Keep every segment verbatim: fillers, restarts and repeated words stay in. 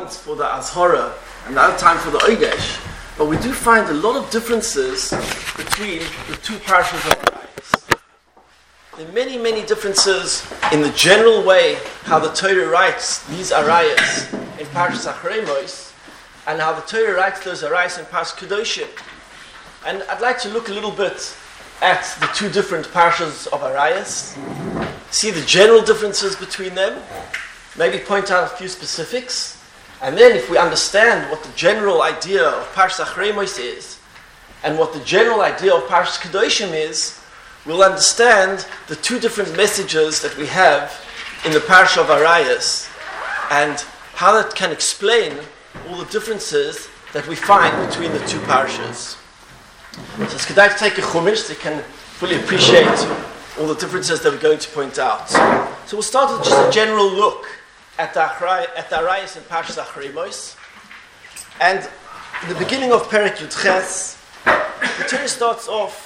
once for the Azhara and the other time for the Oigesh. But we do find a lot of differences between the two parashas of Arayos. There are many, many differences in the general way how the Torah writes these Arayos in Parashas Acharei Mos, and how the Torah writes those Arayos in Parashas Kedoshim. And I'd like to look a little bit at the two different parashas of Arayos, see the general differences between them, maybe point out a few specifics, and then if we understand what the general idea of Parashas Acharei Mos is, and what the general idea of Parashas Kedoshim is, we'll understand the two different messages that we have in the parasha of Arayos, and how that can explain all the differences that we find between the two parashas. So it's good to take a chumash so you can fully appreciate all the differences that we're going to point out. So we'll start with just a general look at the Arayos and Parashas Acharei Mos. And in the beginning of Perek Yud Ches, the Torah starts off,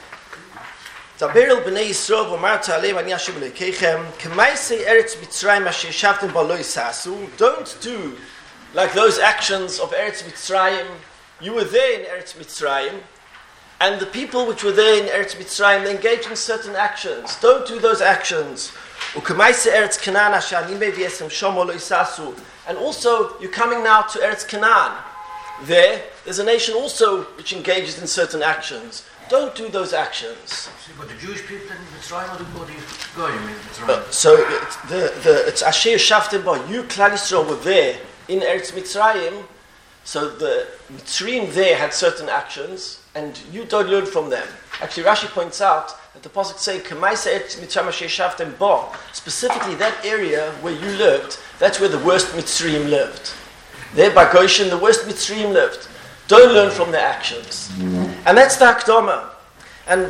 Daber el bnei Yisrael v'amarta aleim ani Hashem Elokeichem k'maasei Eretz Mitzrayim asher yeshavtem ba lo yisasu. Don't do like those actions of Eretz Mitzrayim. You were there in Eretz Mitzrayim, and the people which were there in Eretz Mitzrayim, they engaged in certain actions. Don't do those actions. U'k'maasei Eretz Canaan asher ani mevi esem shomo lo yisasu. And also, you're coming now to Eretz Canaan. There, there's a nation also which engages in certain actions. Don't do those actions. But the Jewish people in Mitzrayim or the Goyim in Mitzrayim? Uh, so it's the the it's Asher Yeshavtem Ba. You Klal Yisrael were there in Eretz Mitzrayim. So the Mitzrayim there had certain actions, and you don't learn from them. Actually, Rashi points out that the pasuk say K'maasei Eretz Mitzrayim Asher Yeshavtem Ba. Specifically, that area where you lived, that's where the worst Mitzrayim lived. There by Goshen, the worst Mitzrayim lived. Don't learn from their actions. And that's the Hakdama. And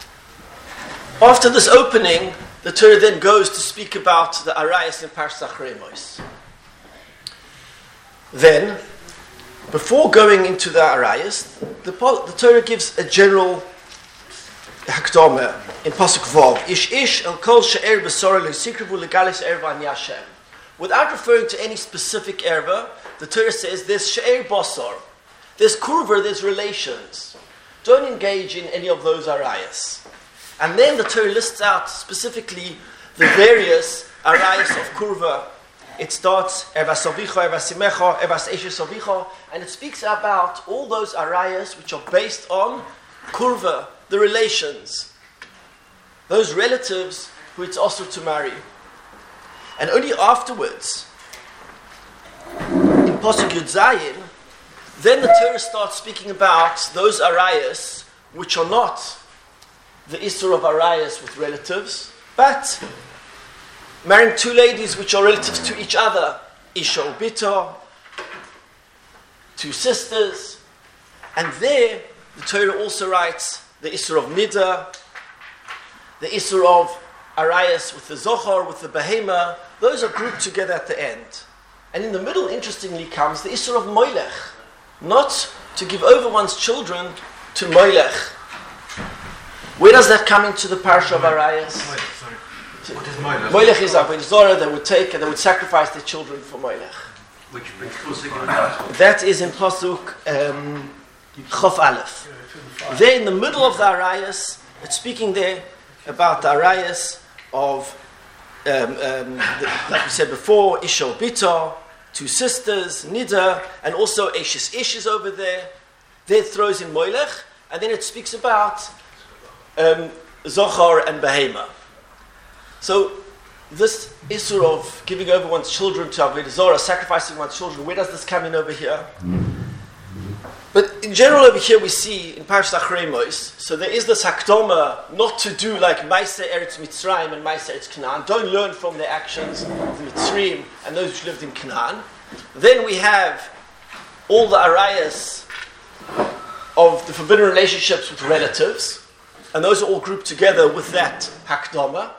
after this opening, the Torah then goes to speak about the Arayos in Parashas Acharei Mos. Then, before going into the Arayos, the, the Torah gives a general Hakdama in Pasuk Vav. Ish ish el kol she'er b'sorah lo yisikrevu legalis erva ani Hashem. Without referring to any specific erva, the Torah says there's she'er basar. There's kurva, there's relations. Don't engage in any of those arayos. And then the Torah lists out specifically the various arayos of kurva. It starts, Evas Sovicha, Evas Simecha, Evas Eshes Sovicha, and it speaks about all those arayos which are based on kurva, the relations. Those relatives who it's also to marry. And only afterwards, in Pasuk Yud Zayin, then the Torah starts speaking about those arayos which are not the Isur of arayos with relatives, but marrying two ladies which are relatives to each other, Isha Ubita, two sisters, and there the Torah also writes the Isur of Nida, the Isur of arayos with the Zohar, with the Behema. Those are grouped together at the end. And in the middle, interestingly, comes the Isur of Moilech, not to give over one's children to Moilech. Where does that come into the parasha of Arayos? Sorry. What is Moilech? Moilech is Avodah Zarah. They would take and they would sacrifice their children for Moilech. Which which pasuk? That is in pasuk um, Chof Aleph. There in the middle of the Arayos, it's speaking there about the Arayos of, um, um, the, like we said before, Isha Bita, two sisters, Nida, and also Eshes Ish is over there. There it throws in Moilech, and then it speaks about um, Zohar and Behema. So this issue of giving over one's children to Avodah Zarah, sacrificing one's children, where does this come in over here? But in general over here we see in Parashas Acharei Mos, so there is this hakdama not to do like Maaseh Eretz Mitzrayim and Maaseh Eretz Canaan. Don't learn from their actions, the Mitzrayim and those who lived in Canaan. Then we have all the arayos of the forbidden relationships with relatives, and those are all grouped together with that hakdama.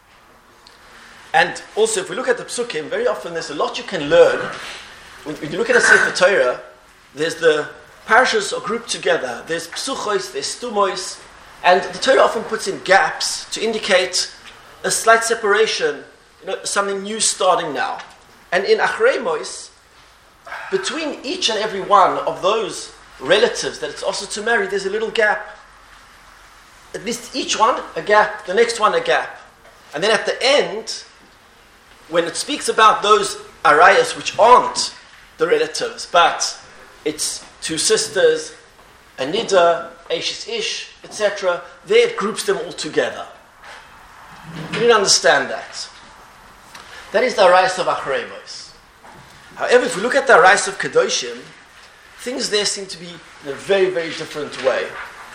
And also if we look at the Psukim, very often there's a lot you can learn. When you look at a Sefer Torah, there's the parashas are grouped together. There's psuchos, there's stumois, and the Torah often puts in gaps to indicate a slight separation, you know, something new starting now. And in Acharei Mos, between each and every one of those relatives that it's also to marry, there's a little gap. At least each one, a gap. The next one, a gap. And then at the end, when it speaks about those arayas which aren't the relatives, but it's two sisters, a nida, Eishes Ish, et cetera, there it groups them all together. You didn't understand that. That is the arayas of Achrei Mos. However, if we look at the arayas of Kedoshim, things there seem to be in a very, very different way.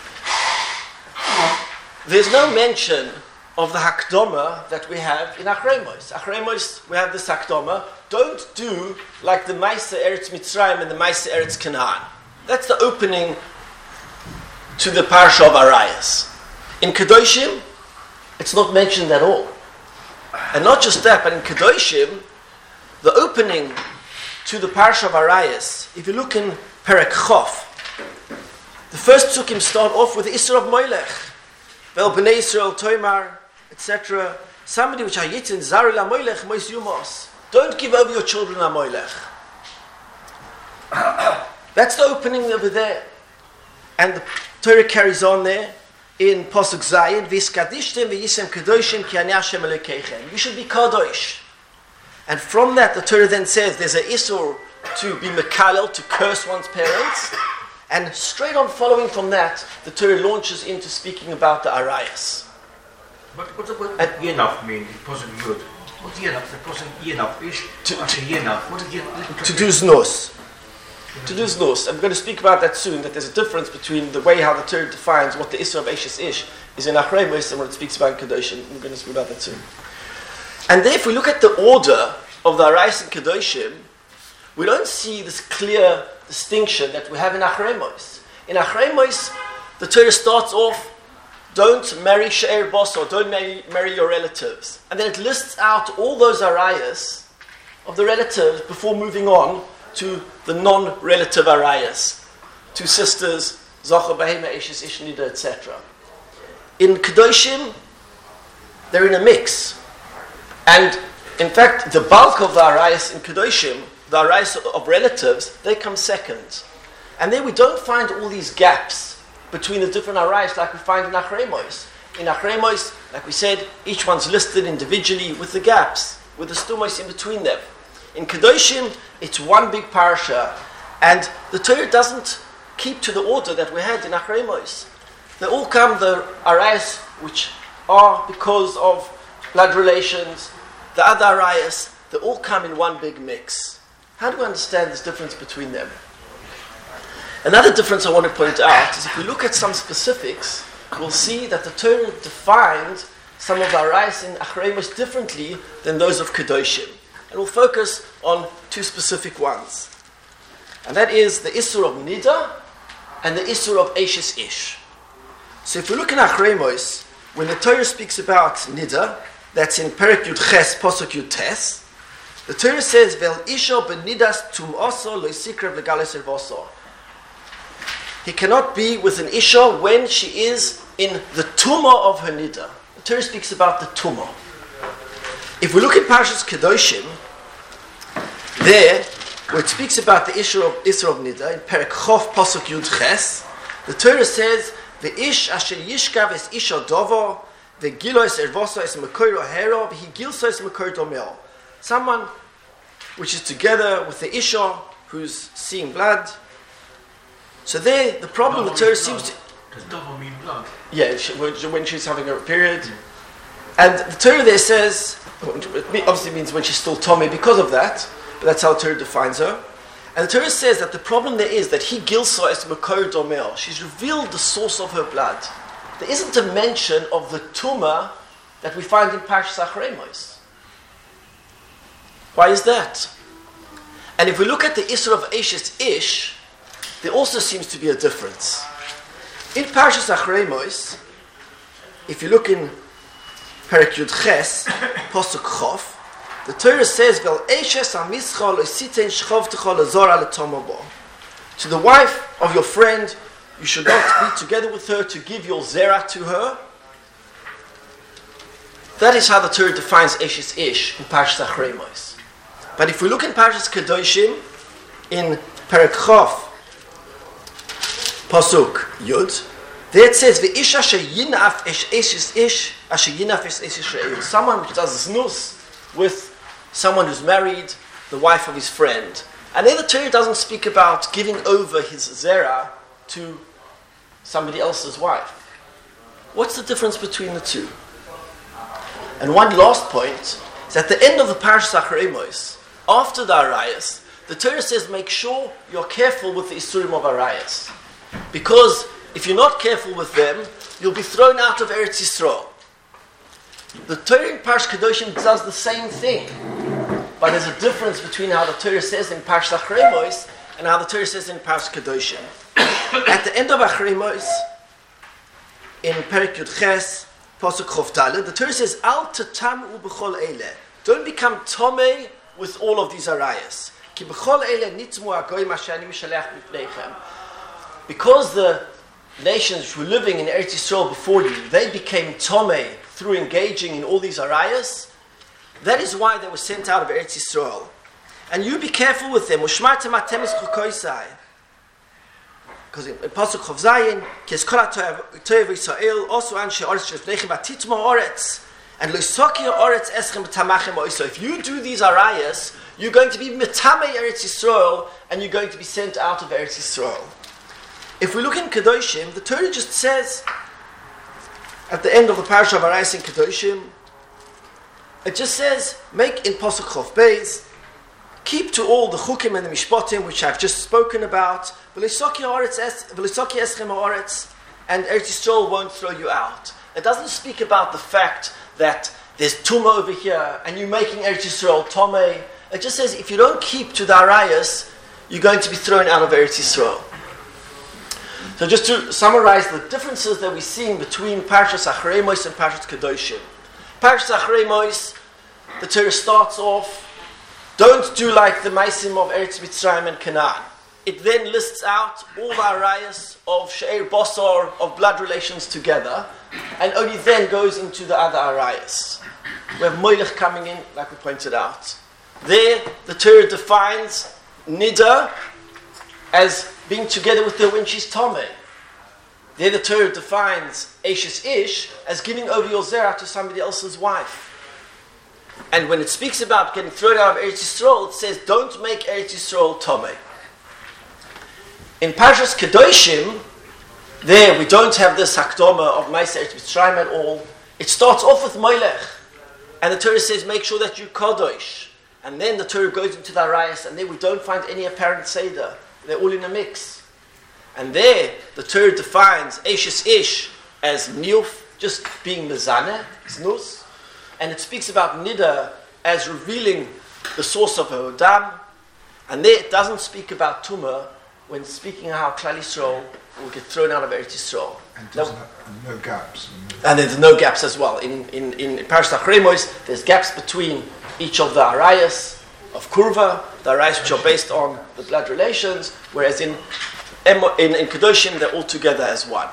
There's no mention of the Hakdoma that we have in Achrei Mos. Achrei Mos, we have this Hakdoma. Don't do like the Maaseh Eretz Mitzrayim and the Maaseh Eretz Canaan. That's the opening to the Parsha of Arayas. In Kedoshim, it's not mentioned at all. And not just that, but in Kedoshim, the opening to the Parsha of Arayas, if you look in Perek Chof, the first Psukim start off with the Isra of Moilech. Vel Bnei Yisrael Toimar, et cetera. Somebody which hayitzin zari la Moilech mois yumos. Don't give over your children a Moilech. That's the opening over there. And the Torah carries on there in Pasuk Zayin, V'yiskadishtem v'yisem kadoshim ki ani Hashem Elokeichem. You should be kadosh. And from that, the Torah then says there's an isur to be mekalel, to curse one's parents. And straight on following from that, the Torah launches into speaking about the arayas. But what does yenaf mean? It wasn't good. What yenaf? The person yenaf is to yenaf. What is yenaf? To do znos. To do znos. I'm going to speak about that soon. That there's a difference between the way how the Torah defines what the isur of Eishes Ish is in Achrei Mos and what it speaks about in Kedoshim. I'm going to speak about that soon. And then, if we look at the order of the arayas and Kedoshim, we don't see this clear distinction that we have in Achrei Mos. In Achrei Mos, the Torah starts off, don't marry She'er Boso, don't marry, marry your relatives. And then it lists out all those arayas of the relatives before moving on to the non-relative arayas. Two sisters, Zocha, Behema, Eishes, Ish, Nida, et cetera. In Kedoshim, they're in a mix. And in fact, the bulk of the arayas in Kedoshim, the arayas of relatives, they come second. And then we don't find all these gaps between the different arayas like we find in Achrei Mos. In Achrei Mos, like we said, each one's listed individually with the gaps, with the stumos in between them. In Kedoshim, it's one big parasha, and the Torah doesn't keep to the order that we had in Achrei Mos. They all come, the arayas which are because of blood relations, the other arayas, they all come in one big mix. How do we understand this difference between them? Another difference I want to point out is if we look at some specifics, we'll see that the Torah defined some of the arayas in Achrei Mos differently than those of Kedoshim. And we'll focus on two specific ones. And that is the Isur of Nida and the Isur of Eishes Ish. So if we look in Achrei Mos, when the Torah speaks about Nida, that's in Perek Yud Ches, Posuk Yud Tes, the Torah says, Vel Isha benidas tum oso lo yisikrev legales ervoso. He cannot be with an Isha when she is in the tumah of her Nida. The Torah speaks about the tumah. If we look at Parshas Kedoshim, there, where it speaks about the Isra of, Isra of Nida, in Perek Chof Pasuk Yud Ches, the Torah says, Ve'ish asher yishkav es isha dovo, ve'gilo es ervoso es mekoiro hero, ve'higilso es mekoiro mel. Someone which is together with the Isha who's seeing blood. So there, the problem the Torah seems to... Does dovo mean blood? Yeah, she, when she's having her period. Mm. And the Torah there says, it obviously means when she's still Tomei because of that, but that's how the Torah defines her. And the Torah says that the problem there is that he gilso es mekor domel. She's revealed the source of her blood. There isn't a mention of the tumah that we find in Parshas Achrei Mos. Why is that? And if we look at the Isra of Eishes Ish, there also seems to be a difference. In Parshas Achrei Mos, if you look in Perek Yud Ches, Posuk Chof, the Torah says, "Vel eishes hamischa lo siten shchovtecha lezora letomabo." To the wife of your friend, you should not be together with her to give your zera to her. That is how the Torah defines Eishes Ish in Parshas Achrei Mos. But if we look in Parshas Kedoshim, in Perek Chof, Pasuk Yud, there it says, "V'ish asher yinaf esh eshes ish asher yinaf esh eshes re'eu." Someone who does znus with someone who's married, the wife of his friend. And then the Torah doesn't speak about giving over his zera to somebody else's wife. What's the difference between the two? And one last point is at the end of the Parashat Acharei Mos, after the Arayas, the Torah says make sure you're careful with the Isurim of Arayas. Because if you're not careful with them, you'll be thrown out of Eretz Yisrael. The Torah in Parashat Kedoshim does the same thing. But there's a difference between how the Torah says in Parashat Acharei Mos and how the Torah says in Parashat Kedoshim. At the end of Acharei Mos, in Perek Yud Ches, Pasuk Chof Daled, the Torah says, "Al tatamu b'chol eileh." Don't become tomei with all of these arayas. Ki b'chol eileh nitmu hagoyim asher ani mishalech b'fneichem. Because the nations who were living in Eretz Yisrael before you, they became tomei through engaging in all these arayas. That is why they were sent out of Eretz Yisrael. And you be careful with them. Ushmartem atem es chukoisai. Because in Pasuk Chof Zayin, Kes kol ha'toyev Yisrael, also anshe oretz shefnechem atitmo oretz, and lo yisoki oretz eschem b'tamachem oiso. If you do these arayas, you're going to be metamei Eretz Yisrael, and you're going to be sent out of Eretz Yisrael. If we look in Kedoshim, the Torah just says, at the end of the parasha of Arayas in Kedoshim, it just says, make in Pasuk Chof Beis, keep to all the chukim and the mishpatim which I've just spoken about, and Eretz Yisrael won't throw you out. It doesn't speak about the fact that there's tumah over here and you're making Eretz Yisrael tomei. It just says if you don't keep to the arayas, you're going to be thrown out of Eretz Yisrael. So just to summarize the differences that we're seeing between Parshas Acharei Mos and Parshas Kedoshim. Parshas Acharei Mos, the Torah starts off, don't do like the Maisim of Eretz Mitzrayim and Canaan. It then lists out all the arayas of She'er Basar, of blood relations together, and only then goes into the other arayas. We have Moilech coming in, like we pointed out. There, the Torah defines Nida as being together with her when she's Tomei. There the Torah defines Eshes Ish as giving over your zera to somebody else's wife. And when it speaks about getting thrown out of Eretz Yisrael, it says, don't make Eretz Yisrael Tomei. In Parshas Kedoshim, there we don't have this Hakdama of Ma'aseh Eretz Mitzrayim at all. It starts off with Moilech. And the Torah says, make sure that you Kadosh. And then the Torah goes into the Arayas, and there we don't find any apparent Seder. They're all in a mix. And there, the Torah defines Eshes Ish as Niyuf, just being Mezaneh, Znus. And it speaks about Nida as revealing the source of her Odam. And there it doesn't speak about Tumah when speaking how Klal Yisrael will get thrown out of Eretz Yisrael. And doesn't have, and no gaps. And there's no gaps as well. In in in Parashat Acharei Mos, there's gaps between each of the arayas of Kurva, the arayas which are based on the blood relations, whereas in in, in Kedoshim they're all together as one.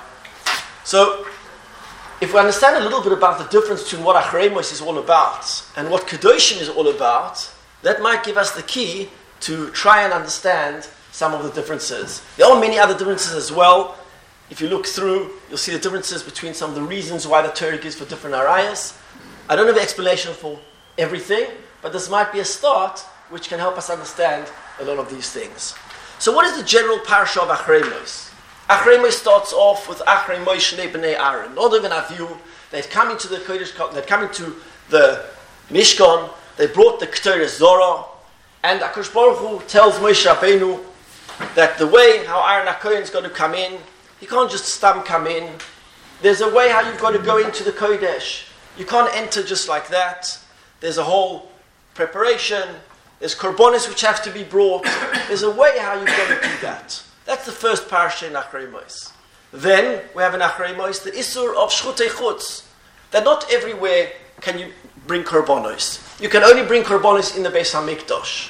So, if we understand a little bit about the difference between what Acharei Mos is all about and what Kedoshim is all about, that might give us the key to try and understand some of the differences. There are many other differences as well. If you look through, you'll see the differences between some of the reasons why the Torah gives for different arayas. I don't have an explanation for everything, but this might be a start which can help us understand a lot of these things. So what is the general parasha of Acharei Mos? Acharei Mos starts off with Acharei Mos Shnei Bnei Aaron. Nadav and Avihu, they'd come into the Kodesh, they'd come into the Mishkan, they brought the Keter Zorah, and HaKadosh Baruch Hu tells Moshe Rabbeinu that the way how Aaron HaKohen is going to come in, he can't just stam come in. There's a way how you've got to go into the Kodesh. You can't enter just like that. There's a whole preparation. There's korbanos which have to be brought. There's a way how you've got to do that. That's the first parasha in Acharei Mos. Then we have in Acharei Mos the Isur of Shchutei Chutz. That not everywhere can you bring korbanos. You can only bring korbanos in the Beis HaMikdash.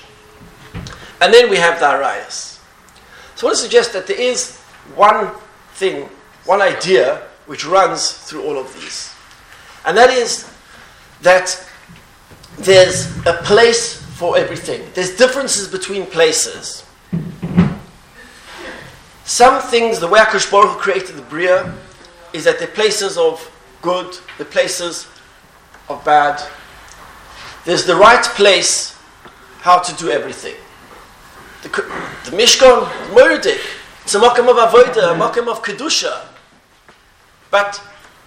And then we have the arayas. So I want to suggest that there is one thing, one idea which runs through all of these. And that is that there's a place for everything. There's differences between places. some things, the way HaKadosh Baruch Hu created the Bria, is that they're places of good, they're places of bad. There's the right place how to do everything. The, the Mishkan, the Moedik, it's a Mokum of Avodah, a Mokum of Kedusha. But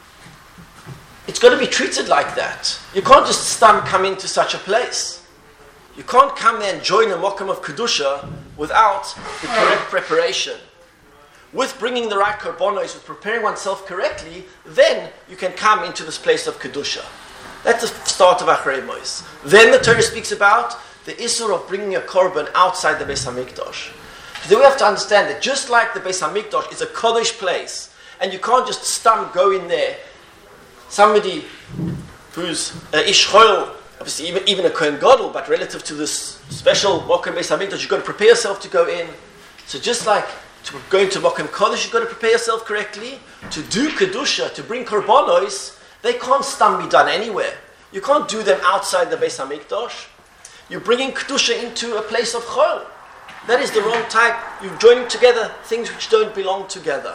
it's got to be treated like that. You can't just stam come into such a place. You can't come there and join a Mokum of Kedusha without the correct preparation. With bringing the right korbanos, with preparing oneself correctly, then you can come into this place of Kedusha. That's the start of Achrei Mos. Then the Torah speaks about the Isur of bringing a korban outside the Beis HaMikdash. Then we have to understand that just like the Beis HaMikdash is a Kodesh place, and you can't just stam go in there, somebody who's uh, Ish Choil, obviously even, even a Kohen Gadol, but relative to this special Mokum Beis HaMikdash, you've got to prepare yourself to go in. So just like to go into Mokum Kodesh, you've got to prepare yourself correctly. To do Kedusha, to bring Korbanos, they can't stam be done anywhere. You can't do them outside the Beis HaMikdash. You're bringing Kedusha into a place of Chol. That is the wrong type. You're joining together things which don't belong together.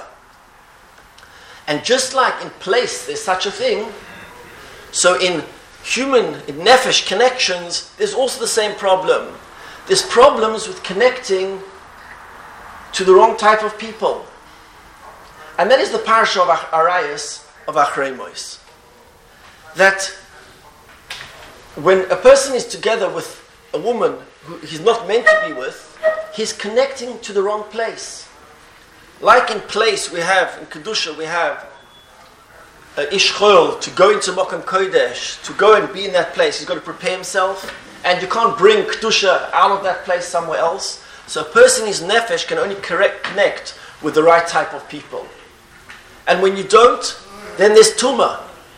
And just like in place there's such a thing, so in human, in nefesh connections, there's also the same problem. There's problems with connecting to the wrong type of people. And that is the parasha of Arayos of Achrei Mos. That when a person is together with a woman who he's not meant to be with, he's connecting to the wrong place. Like in place we have, in Kedusha we have uh, Ish Chol, to go into Mokum Kodesh, to go and be in that place, he's got to prepare himself, and you can't bring Kedusha out of that place somewhere else. So a person, his nefesh, can only correct, connect with the right type of people. And when you don't, then there's Tumah.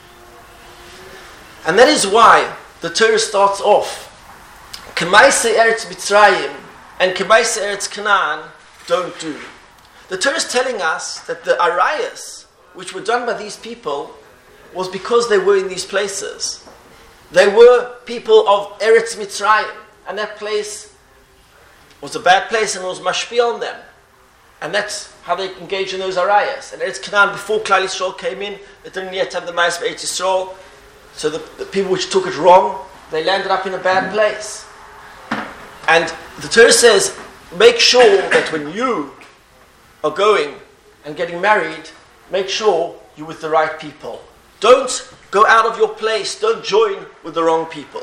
And that is why the Torah starts off, K'maisei Eretz Mitzrayim and K'maisei Eretz Canaan don't do. The Torah is telling us that the arayas, which were done by these people, was because they were in these places. They were people of Eretz Mitzrayim, and that place was a bad place and was mashpil on them. And that's how they engaged in those arayas. And Eretz Canaan, before Klal Yisrael came in, they didn't yet have the Ma'as of Eretz Yisrael. So the, the people which took it wrong, they landed up in a bad place. And the Torah says, make sure that when you are going and getting married, make sure you're with the right people. Don't go out of your place. Don't join with the wrong people.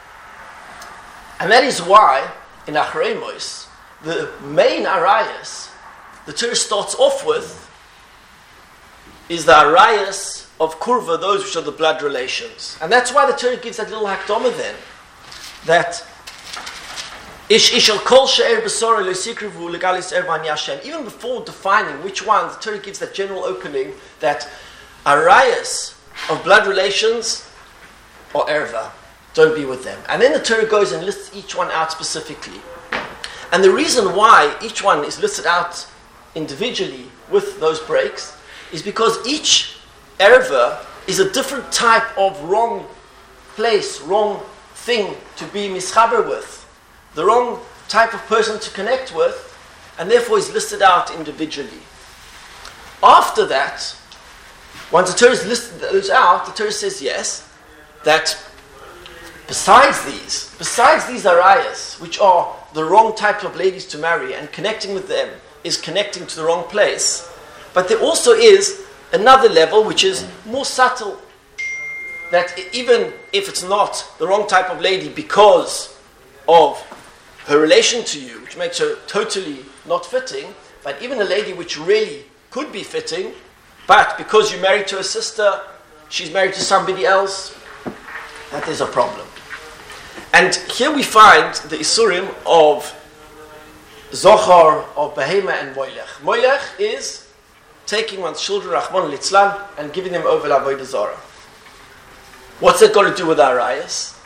And that is why, in Achrei Mos, the main arayas, the Torah starts off with, is the arayas of kurva, those which are the blood relations. And that's why the Torah gives that little hakdama then, that Ish ishal kol she'er b'sorah lo yikrivu legalis ervan Yashem. Even before defining which ones, the Torah gives that general opening that arayas of blood relations or erva, don't be with them. And then the Torah goes and lists each one out specifically. And the reason why each one is listed out individually with those breaks is because each erva is a different type of wrong place, wrong thing to be mischaber with, the wrong type of person to connect with, and therefore is listed out individually. After that, once the Torah is listed those out, the Torah says yes, that besides these, besides these arayas, which are the wrong type of ladies to marry, and connecting with them is connecting to the wrong place, but there also is another level which is more subtle, that even if it's not the wrong type of lady because of her relation to you, which makes her totally not fitting, but even a lady which really could be fitting, but because you're married to a sister, she's married to somebody else, that is a problem. And here we find the Isurim of Zohar, of Behema and Moilech. Moilech is taking one's children, Rahman Litzlan, and giving them over to Avodah Zarah. What's that got to do with our arayas?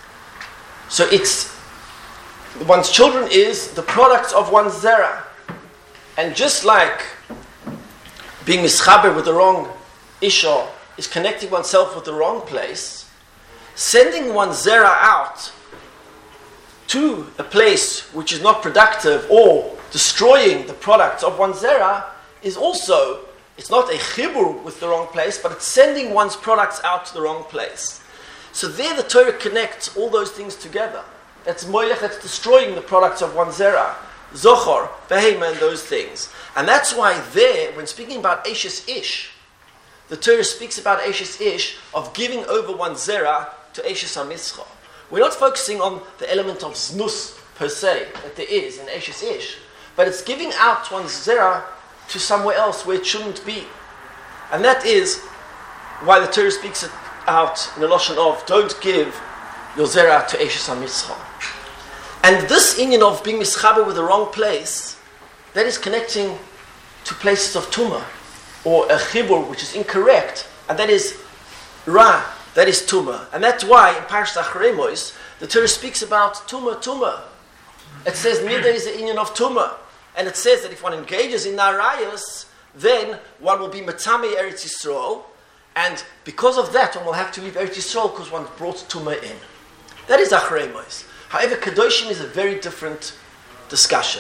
So it's, one's children is the product of one's zera. And just like being mischaber with the wrong isha is connecting oneself with the wrong place, sending one's zera out to a place which is not productive or destroying the products of one's zera is also, it's not a chibur with the wrong place, but it's sending one's products out to the wrong place. So there the Torah connects all those things together. That's moilech, that's destroying the products of one's zera. Zochor, behema, and those things. And that's why there, when speaking about Eshes Ish, the Torah speaks about Eshes Ish of giving over one's zera to Eshes HaMischa. We're not focusing on the element of znus per se that there is in Eshes Ish, but it's giving out one's zera to somewhere else where it shouldn't be. And that is why the Torah speaks it out in the Lashon of don't give your zera to Eshes HaMischa. And this inyan of being mischaber with the wrong place, that is connecting to places of tumah, or a chibur which is incorrect, and that is ra, that is tumah. And that's why in Parashat Acharei Mos, the Torah speaks about tumah, tumah. It says nida is the inyan of tumah. And it says that if one engages in narayas, then one will be matame Eretz Yisrael, and because of that one will have to leave Eretz Yisrael because one brought tumah in. That is Acharei Mos. However, Kedoshim is a very different discussion.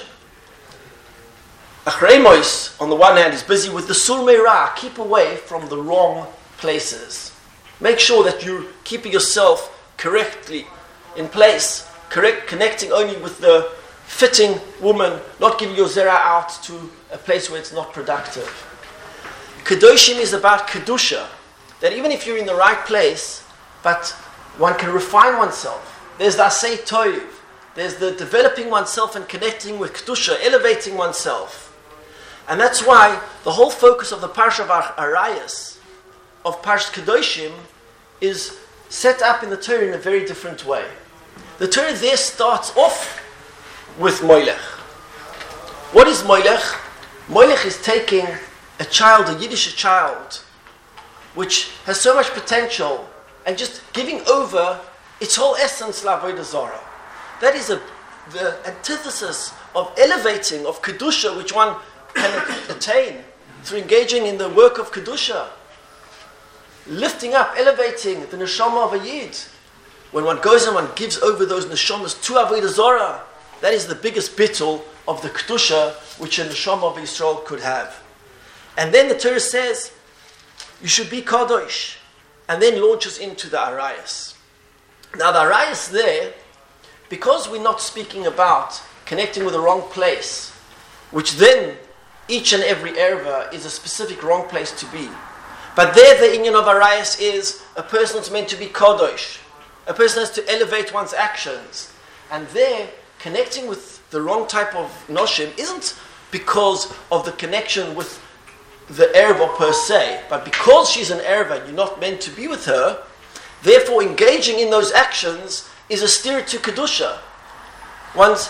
Acharei Mos, on the one hand, is busy with the Sur Meirah, keep away from the wrong places. Make sure that you're keeping yourself correctly in place, correct, connecting only with the fitting woman, not giving your zera out to a place where it's not productive. Kedoshim is about Kedusha, that even if you're in the right place, but one can refine oneself. There's the Asay Toiv. There's the developing oneself and connecting with Kedusha, elevating oneself. And that's why the whole focus of the Parsha of Arayas, of Parshat Kedoshim, is set up in the Torah in a very different way. The Torah there starts off with Moilech. What is Moilech? Moilech is taking a child, a Yiddish child, which has so much potential, and just giving over its whole essence l'avodah zarah. That is a, the antithesis of elevating, of Kedusha, which one can attain through engaging in the work of Kedusha. Lifting up, elevating the neshama of a Yid. When one goes and one gives over those neshamas to avodah zarah, that is the biggest bittul of the Kedusha which a neshama of Yisrael could have. And then the Torah says, you should be kadosh, and then launches into the arayas. Now the arayas there, because we're not speaking about connecting with the wrong place, which then each and every erva is a specific wrong place to be. But there the inyan of arayas is a person is meant to be kadosh. A person has to elevate one's actions. And there, connecting with the wrong type of noshim isn't because of the connection with the erva per se, but because she's an erva and you're not meant to be with her, therefore engaging in those actions is a steer to Kedusha. One's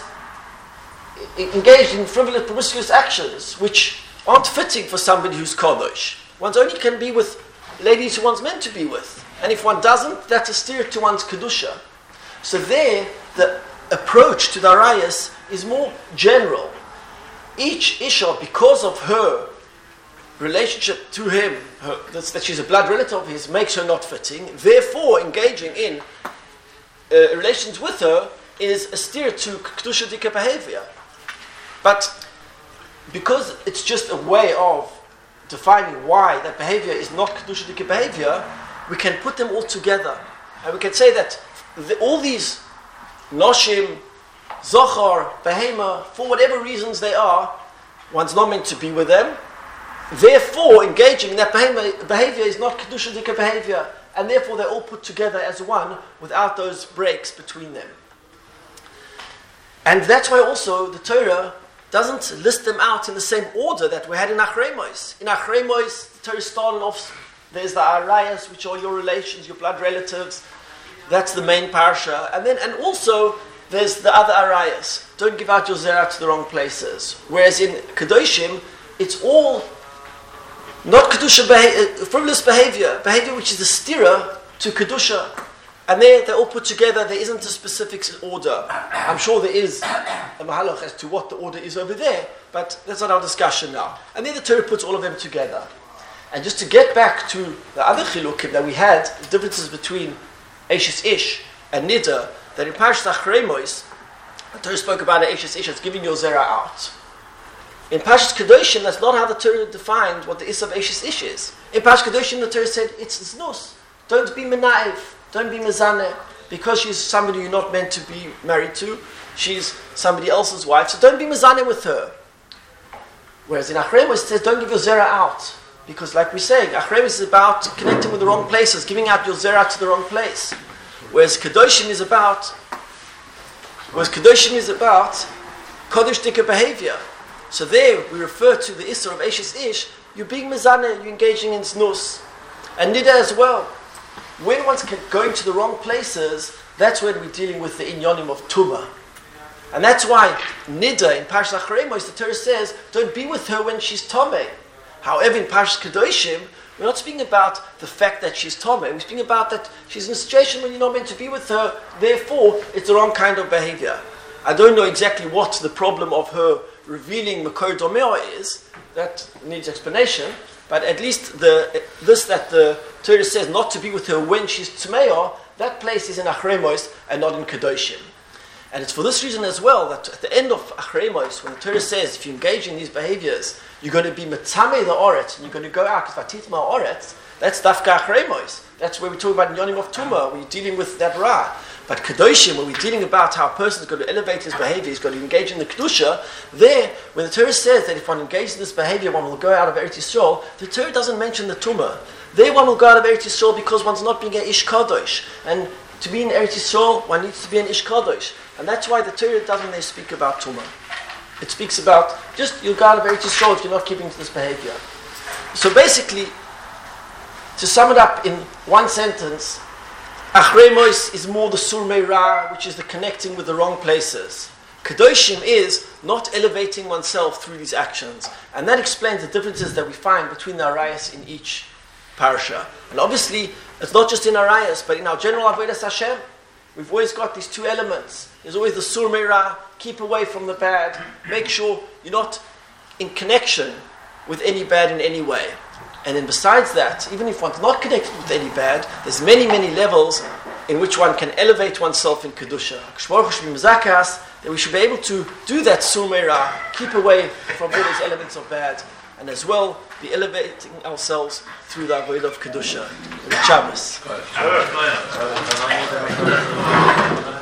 engaged in frivolous, promiscuous actions which aren't fitting for somebody who's kadosh. One only can be with ladies who one's meant to be with. And if one doesn't, that's a steer to one's Kedusha. So there, the approach to the arayas is more general. Each Isha, because of her relationship to him, her, that's, that she's a blood relative of his, makes her not fitting. Therefore, engaging in uh, relations with her is a steer to Kedusha Dika behavior. But because it's just a way of defining why that behavior is not Kedusha Dika behavior, we can put them all together. And we can say that the, all these Noshim, Zochar, Behema, for whatever reasons they are, one's not meant to be with them. Therefore, engaging in that behavior is not Kedusha Dika behavior. And therefore, they're all put together as one without those breaks between them. And that's why also the Torah doesn't list them out in the same order that we had in Acharei Mos. In Acharei Mos, the Torah started off, there's the arayas, which are your relations, your blood relatives. That's the main parsha. And then, and also, there's the other arayas. Don't give out your zera to the wrong places. Whereas in Kedoshim, it's all not Kedusha, beha- frivolous behavior, behavior which is the stira to Kedusha. And there, they're all put together. There isn't a specific order. I'm sure there is a mahalach as to what the order is over there, but that's not our discussion now. And then the Torah puts all of them together. And just to get back to the other chilukim that we had, the differences between Eshes Ish and Nida, that in Parashat Acharei Mos, the Torah spoke about Eshes Ish as giving your zera out. In Parshas Kedoshim, that's not how the Torah defined what the Issa of Eishes Ish is. In Parshas Kedoshim, the Torah said, it's znus. Don't be menaiv. Don't be mezaneh. Because she's somebody you're not meant to be married to, she's somebody else's wife, so don't be mezaneh with her. Whereas in Achremos, it says, don't give your zera out. Because like we say, Achremos is about connecting with the wrong places, giving out your zera to the wrong place. Whereas Kedoshim is about, whereas Kedoshim is about Kodesh Dika behavior. So there, we refer to the Isser of Eishes Ish, you're being mezaneh, you're engaging in znus. And Nida as well. When one's going to the wrong places, that's when we're dealing with the inyonim of Tumah. And that's why Nida in Parshas Achremos, the Torah says, don't be with her when she's Tomei. However, in Parshas Kedoshim, we're not speaking about the fact that she's Tomei. We're speaking about that she's in a situation where you're not meant to be with her, therefore, it's the wrong kind of behavior. I don't know exactly what the problem of her revealing Makor Domeo is. That needs explanation. But at least the this that the Torah says not to be with her when she's Tmeah, that place is in Achremos and not in Kedoshim. And it's for this reason as well that at the end of Achremos, when the Torah says if you engage in these behaviors, you're going to be Metameh the Oretz, and you're going to go out, because Vatitma Oretz, that's Dafka Achremos. That's where we talk about Yonim of Tumah, where you're dealing with that Ra. But Kedoshim, when we're dealing about how a person is going to elevate his behavior, he's going to engage in the Kedusha, there, when the Torah says that if one engages in this behavior, one will go out of Eretz Yisrael, the Torah doesn't mention the Tumah. There one will go out of Eretz Yisrael because one's not being an Ish Kadosh. And to be in Eretz Yisrael, one needs to be an Ish Kadosh. And that's why the Torah doesn't there speak about Tumah. It speaks about, just you'll go out of Eretz Yisrael if you're not keeping to this behavior. So basically, to sum it up in one sentence, Achremos is more the Sur Meira, which is the connecting with the wrong places. Kedoshim is not elevating oneself through these actions. And that explains the differences that we find between the Arayas in each parasha. And obviously, it's not just in Arayas, but in our general Avodas Hashem, we've always got these two elements. There's always the Sur Meira, keep away from the bad, make sure you're not in connection with any bad in any way. And then besides that, even if one's not connected with any bad, there's many, many levels in which one can elevate oneself in Kedusha. That we should be able to do that Sur Meira, keep away from all these elements of bad, and as well be elevating ourselves through the Avodah of Kedusha. The Shabbos.